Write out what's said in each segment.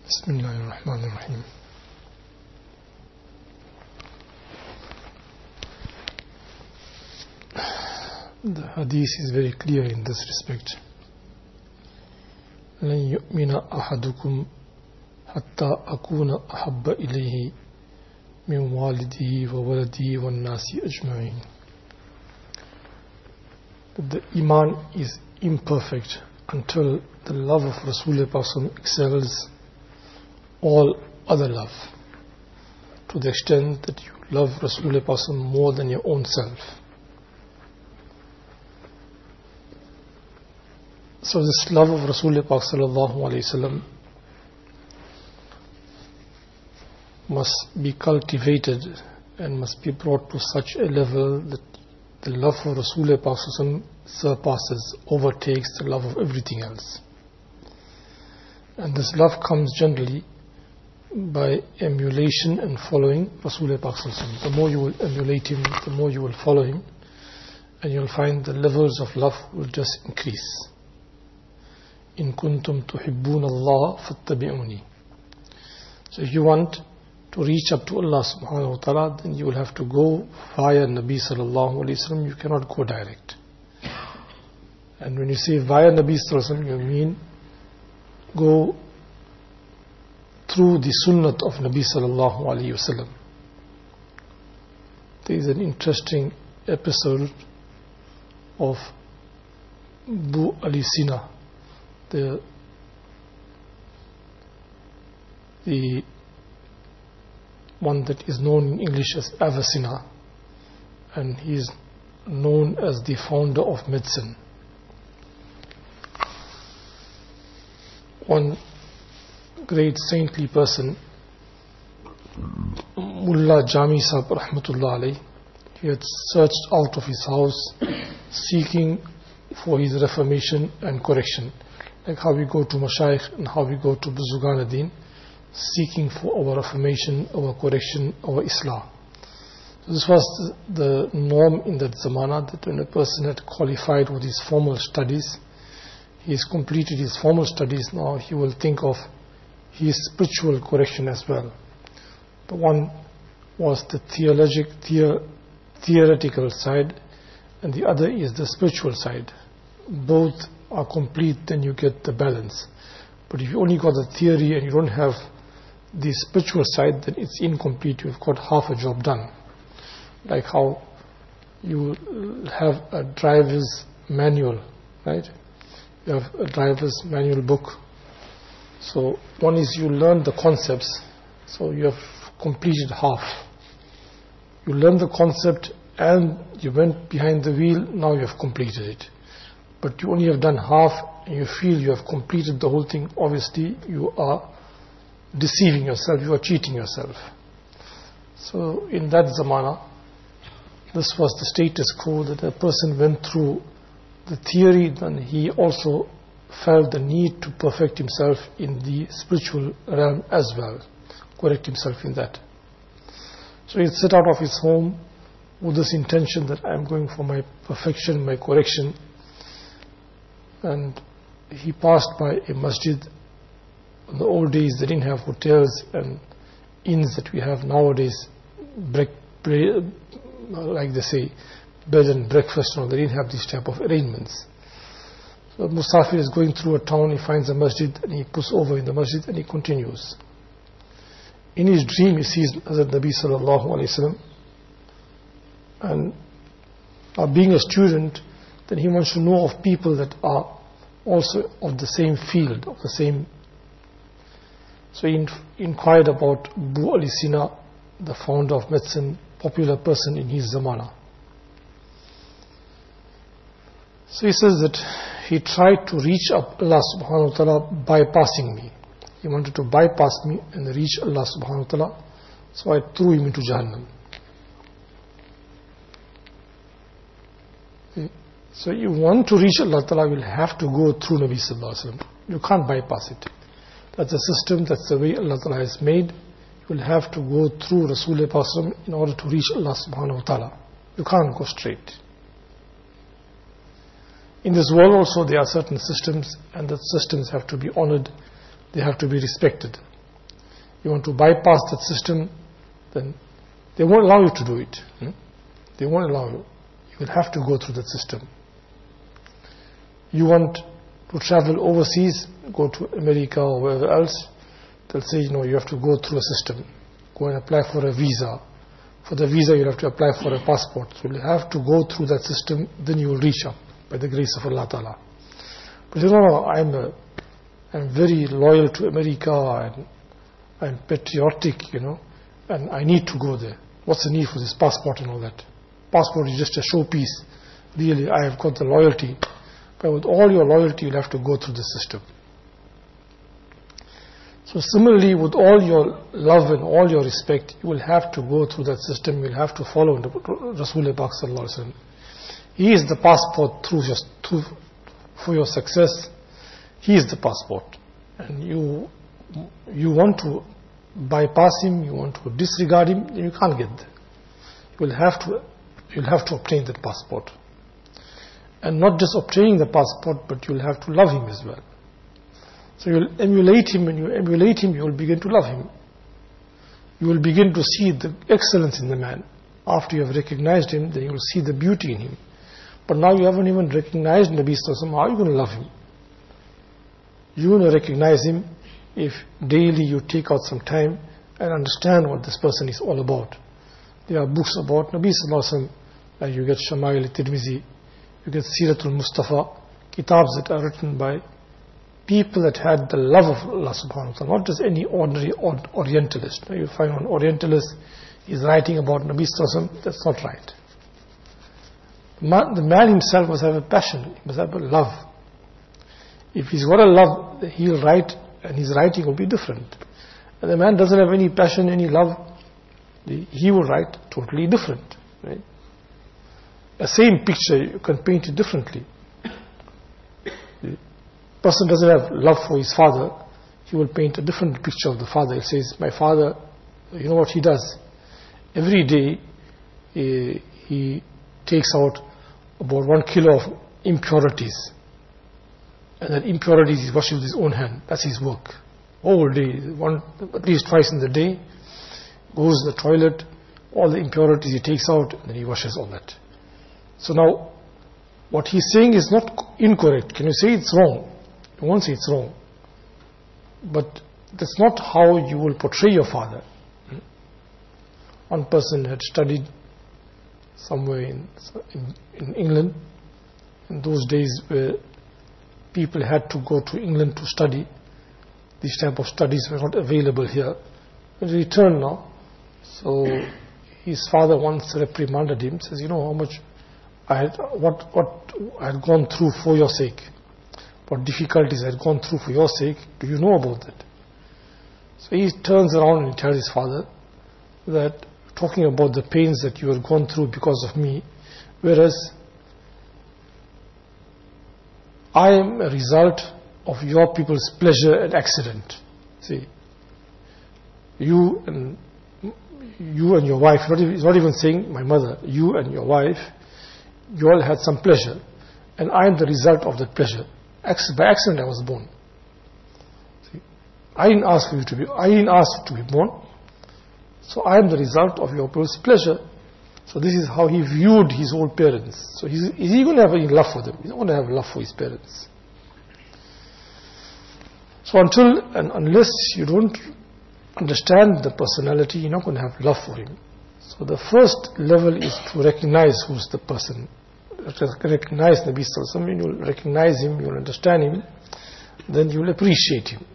Bismillahirrahmanirrahim. The hadith is very clear in this respect. لن يؤمن أحدكم حتى أكون أحب إليه من والده وولده والناس أجمعين. The Iman is imperfect until the love of Rasulullah excels all other love, to the extent that you love Rasulullah more than your own self. So this love of Rasulullah must be cultivated and must be brought to such a level that the love for Rasulullah surpasses, overtakes the love of everything else. And this love comes generally by emulation and following Rasulullah. The more you will emulate him, the more you will follow him, and you'll find the levels of love will just increase. In kuntum tuhibbun Allah fattabi'uni. So if you want to reach up to Allah subhanahu wa ta'ala, then you will have to go via Nabi sallallahu alayhi wa sallam. You cannot go direct. And when you say via Nabi sallallahu alayhi wa sallam, you mean go through the sunnat of Nabi sallallahu alayhi wa sallam. There is an interesting episode of Abu Ali Sina, the one that is known in English as Avicenna, and he is known as the founder of medicine. One great saintly person, Mullah Jami Sahib Rahmatullah Alayh, he had searched out of his house seeking for his reformation and correction, like how we go to Mashayikh and how we go to Buzugan ad-Din, seeking for our reformation, our correction, our Islah. So this was the norm in that zamana, that when a person had qualified with his formal studies, he has completed his formal studies, now he will think of his spiritual correction as well. The one was the theoretical side, and the other is the spiritual side. Both are complete, then you get the balance. But if you only got the theory and you don't have the spiritual side, then it's incomplete. You've got half a job done. Like how you have a driver's manual, right? You have a driver's manual book. So one is you learn the concepts, so you have completed half. You learn the concept and you went behind the wheel, now you have completed it. But you only have done half and you feel you have completed the whole thing. Obviously you are deceiving yourself, you are cheating yourself. So in that zamana, this was the status quo, that a person went through the theory, then he also felt the need to perfect himself in the spiritual realm as well, correct himself in that. So he set out of his home with this intention that I am going for my perfection, my correction. And he passed by a masjid. In the old days they didn't have hotels and inns that we have nowadays, like they say, bed and breakfast, they didn't have these type of arrangements. So Musafir is going through a town, he finds a masjid and he puts over in the masjid and he continues. In his dream he sees Hazrat Nabi sallallahu alayhi wa sallam, and being a student, then he wants to know of people that are also of the same field, of the same. So he inquired about Abu Ali Sina, the founder of medicine, popular person in his zamana. So he says that he tried to reach up Allah subhanahu wa ta'ala bypassing me. He wanted to bypass me and reach Allah subhanahu wa ta'ala, so I threw him into Jahannam. So you want to reach Allah ta'ala, will have to go through Nabi sallallahu alaihi wasallam. You can't bypass it. That's the system, that's the way Allah ta'ala has made. You will have to go through Rasulullah in order to reach Allah subhanahu wa ta'ala. You can't go straight. In this world also there are certain systems, and the systems have to be honored, they have to be respected. You want to bypass that system, then they won't allow you to do it. They won't allow you. You will have to go through that system. You want to travel overseas, go to America or wherever else, they'll say, you have to go through a system. Go and apply for a visa. For the visa, you'll have to apply for a passport. So you'll have to go through that system, then you will reach up by the grace of Allah Ta'ala. But I'm very loyal to America, and I'm patriotic, and I need to go there. What's the need for this passport and all that? Passport is just a showpiece. Really, I have got the loyalty. But with all your loyalty, you'll have to go through the system. So similarly, with all your love and all your respect, you will have to go through that system. You'll have to follow Rasulullah Pak Sallallahu Alaihi Wasallam. He is the passport for your success. He is the passport. And you want to bypass him, you want to disregard him, you can't get there. You'll have to obtain that passport. And not just obtaining the passport, but you'll have to love him as well. So you'll emulate him, and you emulate him, you will begin to love him. You will begin to see the excellence in the man. After you have recognized him, then you will see the beauty in him. But now you haven't even recognized Nabi Sallallahu Alaihi Wasallam. How are you going to love him? You're going to recognize him if daily you take out some time and understand what this person is all about. There are books about Nabi Sallallahu Alaihi Wasallam, like you get Shama'il al-Tirmizi, you get Siratul Mustafa, kitabs that are written by people that had the love of Allah subhanahu wa ta'ala, not just any ordinary Orientalist. You find one Orientalist is writing about Nabi Sallallahu Alaihi Wasallam, that's not right. The man himself must have a passion, he must have a love. If he's got a love, he'll write, and his writing will be different. And the man doesn't have any passion, any love, he will write totally different. Right? The same picture, you can paint it differently. The person doesn't have love for his father, he will paint a different picture of the father. He says, my father, you know what he does? Every day, he takes out about 1 kilo of impurities. And that impurities he washes with his own hand. That's his work. All day, at least twice in the day, goes to the toilet, all the impurities he takes out, and then he washes all that. So now, what he's saying is not incorrect. Can you say it's wrong? You won't say it's wrong. But that's not how you will portray your father. One person had studied somewhere in England, in those days where people had to go to England to study. These type of studies were not available here. He returned now. So his father once reprimanded him, says, how much what I had gone through for your sake, what difficulties I had gone through for your sake, do you know about that? So he turns around and tells his father that, talking about the pains that you have gone through because of me, whereas I am a result of your people's pleasure and accident. See, you and your wife, he's not even saying my mother, you and your wife, you all had some pleasure, and I am the result of that pleasure. By accident I was born. See, I didn't ask to be born, so I am the result of your people's pleasure. So this is how he viewed his old parents. So is he going to have any love for them? He's not going to have love for his parents. So until and unless you don't understand the personality, you're not going to have love for him. So the first level is to recognize who's the person. Recognize Nabi Sallallahu Alaihi Wasallam, you'll recognize him, you'll understand him, then you'll appreciate him.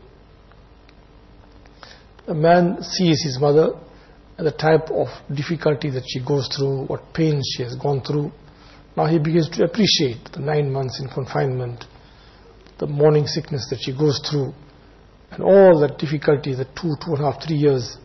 A man sees his mother and the type of difficulty that she goes through, what pains she has gone through. Now he begins to appreciate the 9 months in confinement, the morning sickness that she goes through, and all that difficulty, the 2.5, 3 years.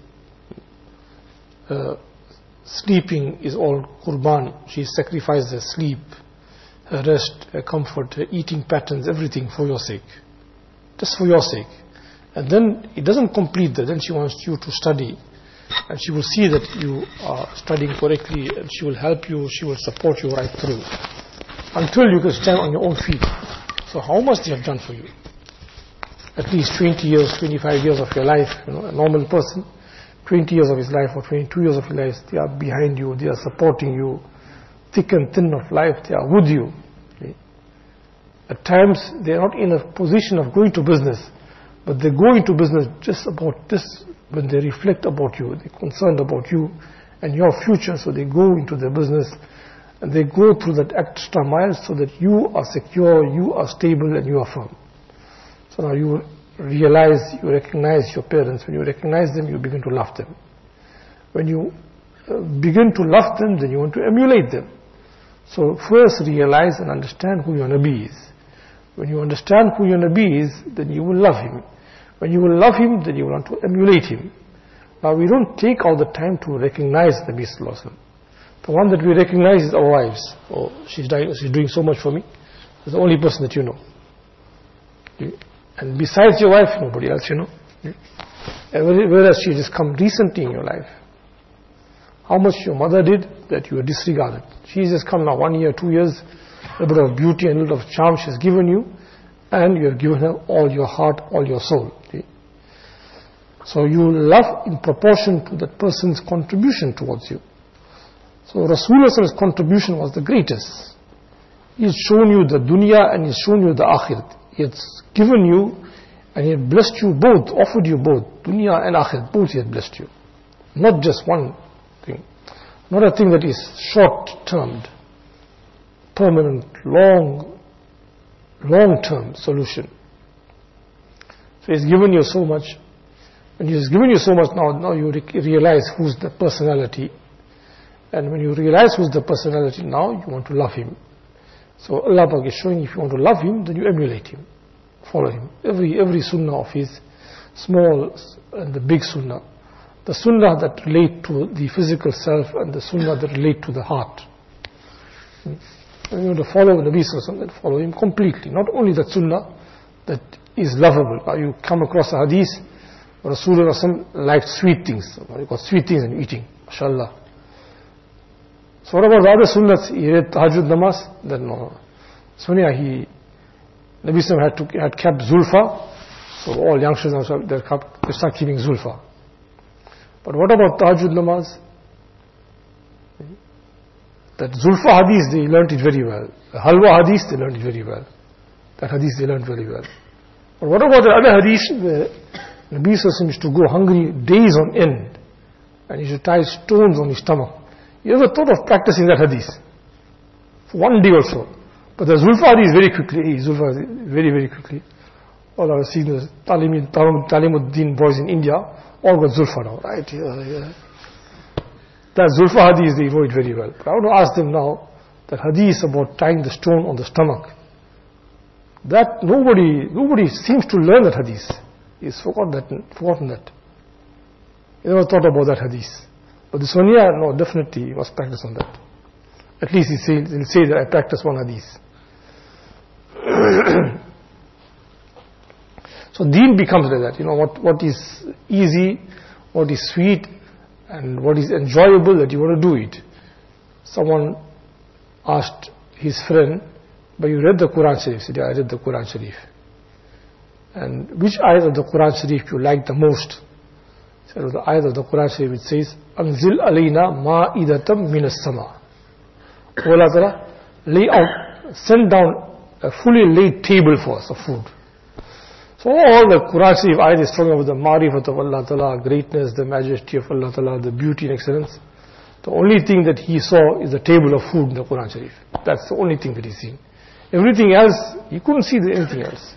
Sleeping is all qurban. She sacrificed her sleep, her rest, her comfort, her eating patterns, everything for your sake. Just for your sake. And then it doesn't complete that. Then she wants you to study. And she will see that you are studying correctly, and she will help you, she will support you right through, until you can stand on your own feet. So how much they have done for you? at least 20 years, 25 years of your life. A normal person, 20 years of his life or 22 years of his life, they are behind you, they are supporting you, thick and thin of life, they are with you. At times, they are not in a position of going to business, but they go into business just about this, when they reflect about you, they're concerned about you and your future, so they go into their business and they go through that extra mile so that you are secure, you are stable, and you are firm. So now you realize, you recognize your parents. When you recognize them, you begin to love them. When you begin to love them, then you want to emulate them. So first realize and understand who your Nabi is. When you understand who your Nabi is, then you will love him. When you will love him, then you will want to emulate him. Now we don't take all the time to recognize Nabi Sallallahu Alaihi Wasallam. The one that we recognize is our wives. Oh, she's doing so much for me. It's the only person that you know. And besides your wife, nobody else you know. Whereas she just come recently in your life. How much your mother did that you were disregarded. She's just come now 1 year, 2 years, a bit of beauty and a little of charm she's given you, and you have given her all your heart, all your soul. So you love in proportion to that person's contribution towards you. So Rasulullah's contribution was the greatest. He's shown you the dunya and he's shown you the akhirat. He has given you and he had blessed you both, offered you both, dunya and akhirat, both he had blessed you. Not just one thing. Not a thing that is short-termed, permanent, long-term solution. So he's given you so much. And he's given you so much, now you realize who's the personality. And when you realize who's the personality, now you want to love him. So Allah Pak is showing, if you want to love him, then you emulate him, follow him. Every sunnah of his, small and the big sunnah. The sunnah that relate to the physical self and the sunnah that relate to the heart. When you want to follow Nabi Sallallahu Alaihi Wasallam, then follow him completely. Not only that sunnah that is lovable. Now you come across a hadith, Rasulullah liked sweet things. You got sweet things and eating, mashallah. So what about the other sunnahs? He read Tahajjud namaz, then no. So yeah, Nabi Sallallahu had kept Zulfa, so all youngsters now they start keeping Zulfa. But what about Tahajjud namaz? That Zulfa hadith, they learnt it very well. The Halwa hadith, they learnt it very well. That hadith they learnt very well. But what about the other hadith where Nabi Sallallahu used to go hungry days on end and he used to tie stones on his stomach? You ever thought of practicing that hadith? For 1 day or so. But the Zulfa hadith very quickly, very, very quickly. All I was seeing the Talimuddin boys in India, all got Zulfa now, right? Yeah. That Zulfa hadith, they know it very well. But I want to ask them now, that hadith about tying the stone on the stomach, that nobody seems to learn that hadith. He's forgotten that. He never thought about that hadith. But this one here, no, definitely he must practice on that. At least he'll say that I practice one hadith. So deen becomes like that. What is easy, what is sweet, and what is enjoyable, that you want to do it. Someone asked his friend, but you read the Quran Sharif? He said, yeah, I read the Quran Sharif. And which ayat of the Quran Sharif you like the most? He said, the ayat of the Quran Sharif which says, Anzil alayna ma'idatam minas sama. O Allah Ta'ala, send down a fully laid table for us of food. So all the Quran Sharif ayat is talking about the ma'rifat of Allah Ta'ala, greatness, the majesty of Allah Ta'ala, the beauty and excellence. The only thing that he saw is the table of food in the Quran Sharif. That's the only thing that he's seen. Everything else, he couldn't see anything else.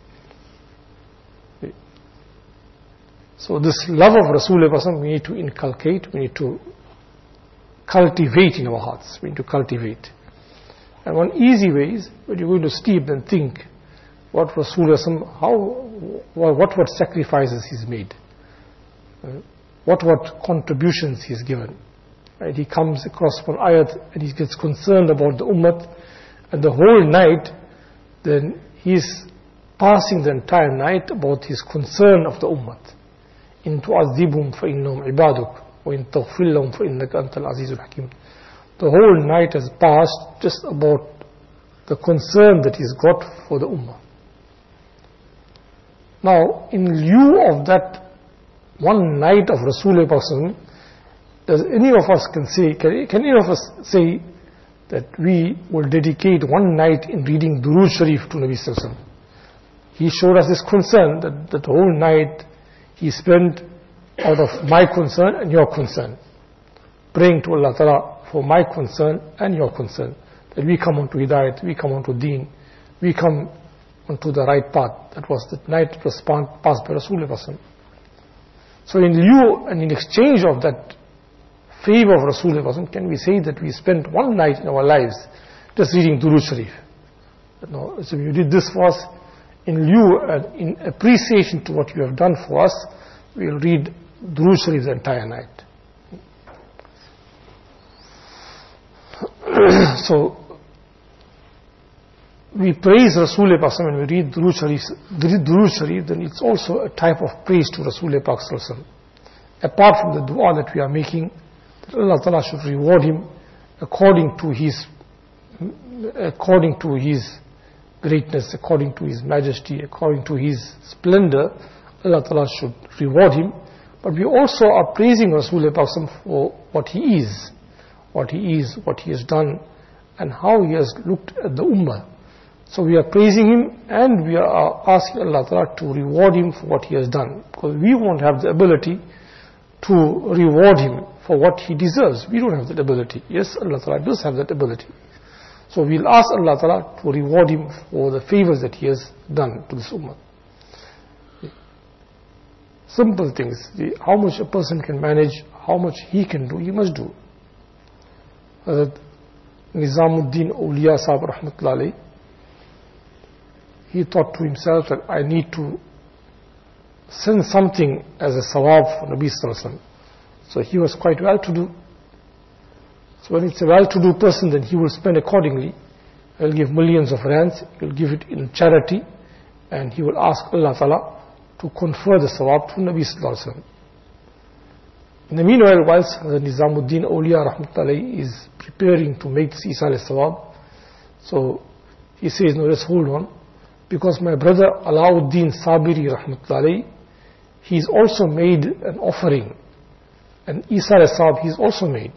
So this love of Rasulullah we need to inculcate, we need to cultivate in our hearts. We need to cultivate. And one easy way is, when you're going to sleep, then think what Rasulullah, what sacrifices he's made, what contributions he's given. Right? He comes across one ayat and he gets concerned about the ummah, and the whole night, then he's passing the entire night about his concern of the ummah. In tu'adhibhum fa innahum ibaduk wa in taghfir lahum fa innaka antal azizul hakim. The whole night has passed just about the concern that he's got for the ummah. Now, in lieu of that one night of Rasulullah, does any of us can any of us say that we will dedicate one night in reading Durood Sharif to Nabi Sallallahu Alaihi Wasallam? He showed us this concern that the whole night he spent out of my concern and your concern, praying to Allah Ta'ala for my concern and your concern, that we come onto Hidayat, we come onto Deen, we come onto the right path. That was the night that was passed by Rasulullah. So in lieu and in exchange of that favor of Rasulullah, can we say that we spent one night in our lives just reading Durood Sharif? No, so you did this for us, in lieu and in appreciation to what you have done for us, we will read Durood Sharif the entire night. So we praise Rasulullah when we read Durood Sharif, then it's also a type of praise to Rasulullah. Apart from the dua that we are making, that Allah Ta'ala should reward him according to his greatness, according to his majesty, according to his splendor, Allah Ta'ala should reward him. But we also are praising Rasulullah for what he is, what he has done, and how he has looked at the ummah. So we are praising him and we are asking Allah Ta'ala to reward him for what he has done, because we won't have the ability to reward him for what he deserves. We don't have that ability. Yes, Allah Ta'ala does have that ability. So we'll ask Allah Ta'ala to reward him for the favors that he has done to this ummah. Simple things. How much a person can manage, how much he can do, he must do. Hazrat Nizamuddin Awliya Sahib Rahmatullah Alayhi, he thought to himself that I need to send something as a sawab for Nabi Sallallahu Alaihi Wasallam. So he was quite well to do. So when it's a well-to-do person, then he will spend accordingly. He will give millions of rands, he will give it in charity, and he will ask Allah Ta'ala to confer the sawab to Nabi Sallallahu Alaihi Wasallam. In the meanwhile, whilst the Nizamuddin Awliya Rahmatullahi is preparing to make this Isal Sawab, so he says, no, let's hold on, because my brother Alauddin Sabiri Rahmatullahi, he's also made an offering, and Isal Sawab he's also made.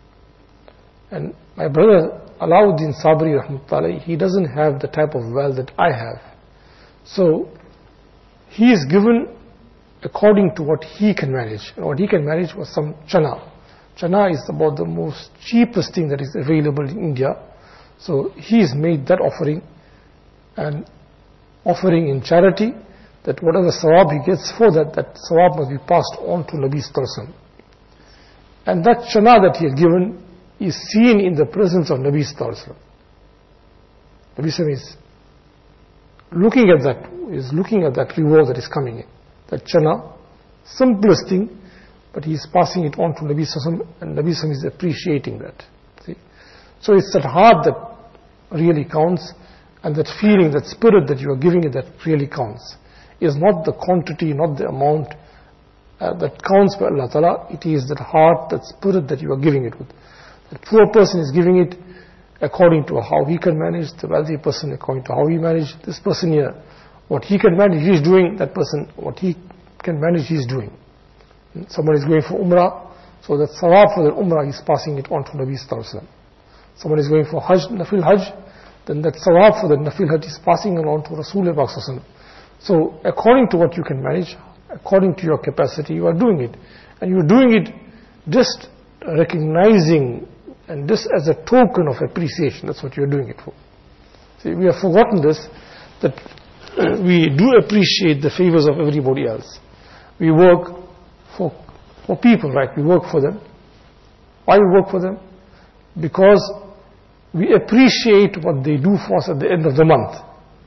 And my brother Alauddin Sabri Rahmatullahi, he doesn't have the type of wealth that I have. So he is given according to what he can manage. And what he can manage was some chana. Chana is about the most cheapest thing that is available in India. So he has made that offering, and offering in charity, that whatever sawab he gets for that, that sawab must be passed on to Nabi Sallallahu Alaihi Wasallam. And that chana that he has given is seen in the presence of Nabi Sallallahu Alaihi Wasallam. Nabi Sallallahu is looking at that reward that is coming in. That chana, simplest thing, but he is passing it on to Nabi Sallallahu Alaihi Wasallam, and Nabi Sallallahu Alaihi Wasallam is appreciating that. See? So it's that heart that really counts, and that feeling, that spirit that you are giving it, that really counts. It is not the quantity, not the amount that counts by Allah Ta'ala. It is that heart, that spirit that you are giving it with. The poor person is giving it according to how he can manage, the wealthy person according to how he manage. This person here, what he can manage, he is doing. That person, what he can manage, he is doing. Someone is going for Umrah, so that sawab for the Umrah, he is passing it on to Nabi Sallallahu Alaihi Wasallam. Someone is going for Hajj, Nafil Hajj, then that sawab for the Nafil Hajj is passing it on to Rasulullah Sallallahu Alaihi Wasallam. So according to what you can manage, according to your capacity, you are doing it. And you are doing it just recognizing, and this as a token of appreciation. That's what you're doing it for. See, we have forgotten this, that we do appreciate the favors of everybody else. We work for people, right? We work for them. Why we work for them? Because we appreciate what they do for us at the end of the month.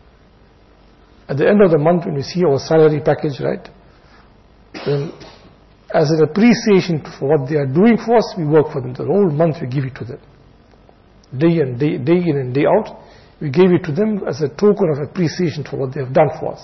At the end of the month, when we see our salary package, right? Then as an appreciation for what they are doing for us, we work for them. The whole month we give it to them. Day in and day out, we gave it to them as a token of appreciation for what they have done for us.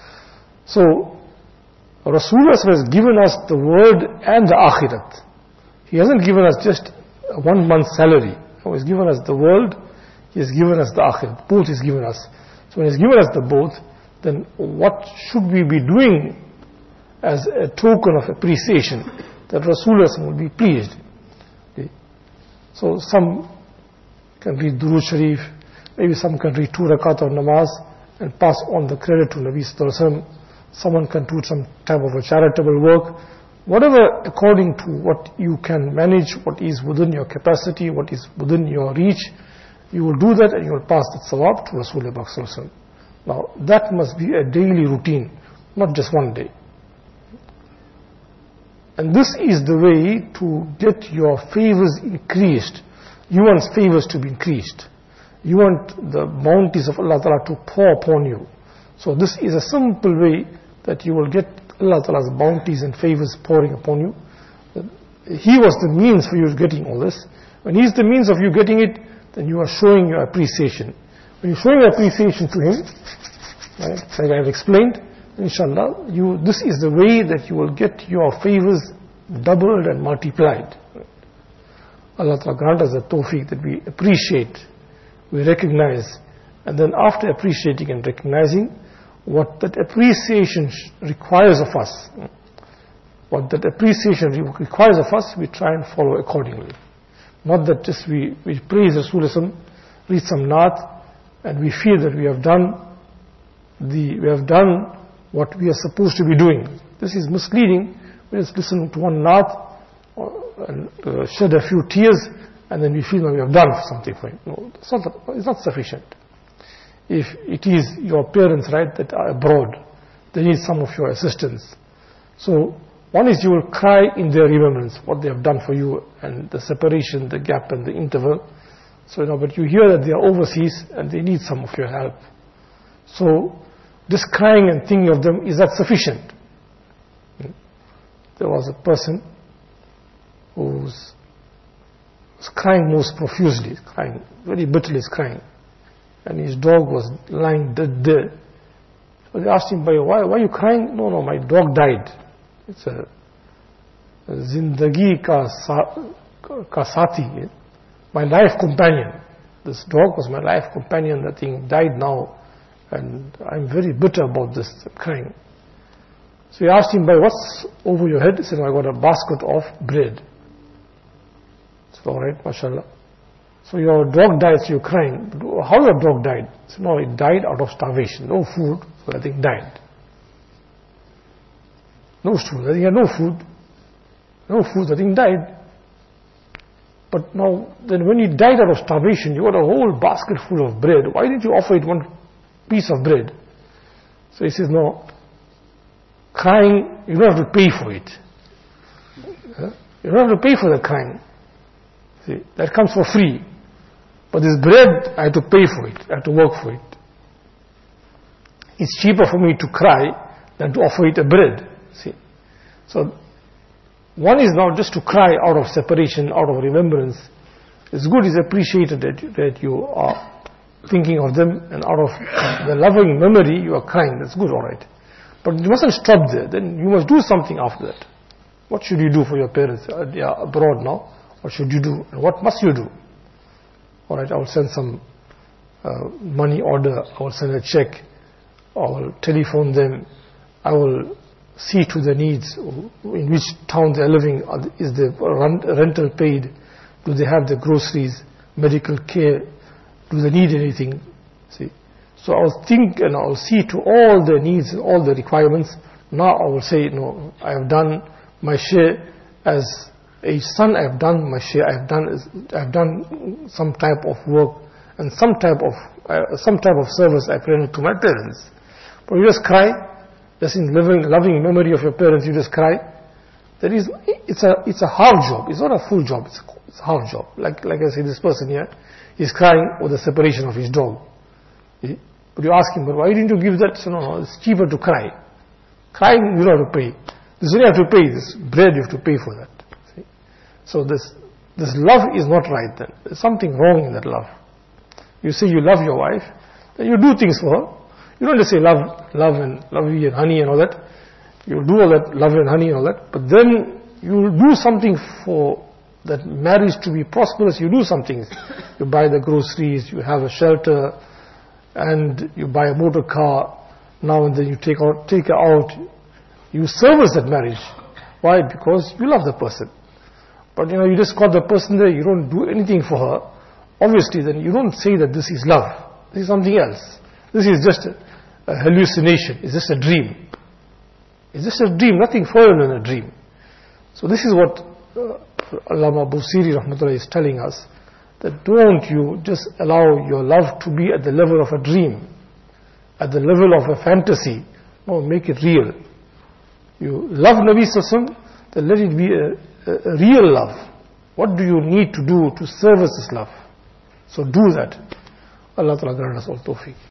So, Rasulullah has given us the world and the akhirat. He hasn't given us just a 1 month's salary. No, He's given us the world, He has given us the akhirat. Both He's given us. So when He's given us the both, then what should we be doing as a token of appreciation that Rasulullah will be pleased? Okay. So some can read Durood Sharif, maybe some can read 2 rakat of namaz and pass on the credit to Nabi Sallallahu Alaihi Wasallam. Someone can do some type of a charitable work. Whatever according to what you can manage, what is within your capacity, what is within your reach, you will do that and you will pass that sawab to Rasulullah Sallallahu Alaihi Wasallam. Now that must be a daily routine, not just one day. And this is the way to get your favors increased. You want favors to be increased. You want the bounties of Allah Ta'ala to pour upon you. So this is a simple way that you will get Allah Ta'ala's bounties and favors pouring upon you. He was the means for you getting all this. When He is the means of you getting it, then you are showing your appreciation. When you're showing your appreciation to Him, right, like I have explained, inshallah, this is the way that you will get your favors doubled and multiplied. Allah Ta'ala grant us the tawfiq that we appreciate, we recognize, and then after appreciating and recognizing, what that appreciation requires of us, what that appreciation requires of us, we try and follow accordingly. Not that just we praise Rasulullah, read some naat, and we feel that we have done what we are supposed to be doing. This is misleading. We just listen to one naat and shed a few tears, and then we feel that we have done something for Him. No, it's not sufficient. If it is your parents, right, that are abroad, they need some of your assistance. So one is you will cry in their remembrance, what they have done for you, and the separation, the gap and the interval. So but you hear that they are overseas and they need some of your help. So just crying and thinking of them, is that sufficient? There was a person who was crying most profusely, crying very bitterly, crying, and his dog was lying dead there. So they asked him, why are you crying? No, my dog died. It's a zindagi ka saathi, my life companion. This dog was my life companion. That thing died now, and I'm very bitter about this, crying. So he asked him, what's over your head? He said, I got a basket of bread. I said, all right, mashallah. So your dog died, so you're crying. How your dog died? He said, no, it died out of starvation. No food, so that thing died. No food, that thing had no food. No food, that thing died. But now, then when he died out of starvation, you got a whole basket full of bread. Why didn't you offer it one piece of bread? So he says, no, crying, you don't have to pay for it. You don't have to pay for the crying. See, that comes for free. But this bread, I have to pay for it. I have to work for it. It's cheaper for me to cry than to offer it a bread. See, so one is now just to cry out of separation, out of remembrance. It's good, it's appreciated that you are thinking of them, and out of the loving memory you are crying. That's good, all right. But you mustn't stop there. Then you must do something after that. What should you do for your parents? They are abroad now. What should you do? And what must you do? All right, I will send some money order. I will send a check. I will telephone them. I will see to the needs. In which town they are living? Is the rental paid? Do they have the groceries, medical care? Do they need anything? See. So I will think and I will see to all the needs and all the requirements. Now I will say, no, I have done my share as a son. I have done my share. I have done some type of work and some type of service I rendered to my parents. But you just cry, just in loving memory of your parents, you just cry. It's a half job. It's not a full job. It's a half job. Like I say, this person here, he's crying over the separation of his dog. But you ask him, but why didn't you give that? So no, it's cheaper to cry. Crying, you don't have to pay. This one you have to pay. This bread, you have to pay for that. See? So this love is not right then. There's something wrong in that love. You say you love your wife, then you do things for her. You don't just say love and lovey and honey and all that. You do all that, love and honey and all that. But then you will do something for that marriage to be prosperous. You do something. You buy the groceries, you have a shelter, and you buy a motor car, now and then you take her out, you service that marriage. Why? Because you love the person. But you just got the person there, you don't do anything for her. Obviously then you don't say that this is love. This is something else. This is just a hallucination. It's just a dream. It's just a dream, nothing further than a dream. So this is what Allama Busiri Rahmatullah is telling us, that don't you just allow your love to be at the level of a dream, at the level of a fantasy. No, make it real. You love Nabi Sallallahu Alaihi Wasallam, then let it be a real love. What do you need to do to service this love? So do that. Allah Ta'ala grant us all tawfiq.